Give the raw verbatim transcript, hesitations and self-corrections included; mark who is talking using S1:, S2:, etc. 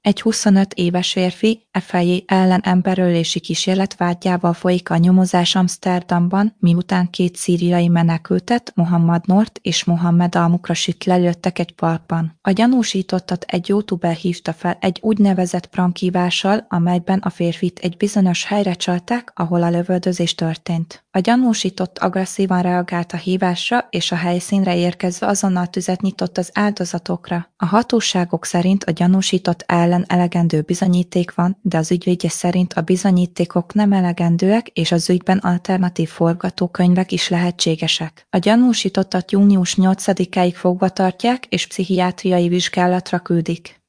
S1: Egy huszonöt éves férfi F I A ellen emberölési kísérlet vádjával folyik a nyomozás Amszterdamban, miután két szíriai menekültet, Mohammad Nort és Mohamed al-Mukrashit lelőttek egy parkban. A gyanúsítottat egy youtuber hívta fel egy úgynevezett prankhívással, amelyben a férfit egy bizonyos helyre csalták, ahol a lövöldözés történt. A gyanúsított agresszívan reagált a hívásra, és a helyszínre érkezve azonnal tüzet nyitott az áldozatokra. A hatóságok szerint a gyanúsított ellen elegendő bizonyíték van, de az ügyvédje szerint a bizonyítékok nem elegendőek, és az ügyben alternatív forgatókönyvek is lehetségesek. A gyanúsítottat június nyolcadikáig fogva tartják, és pszichiátriai vizsgálatra küldik.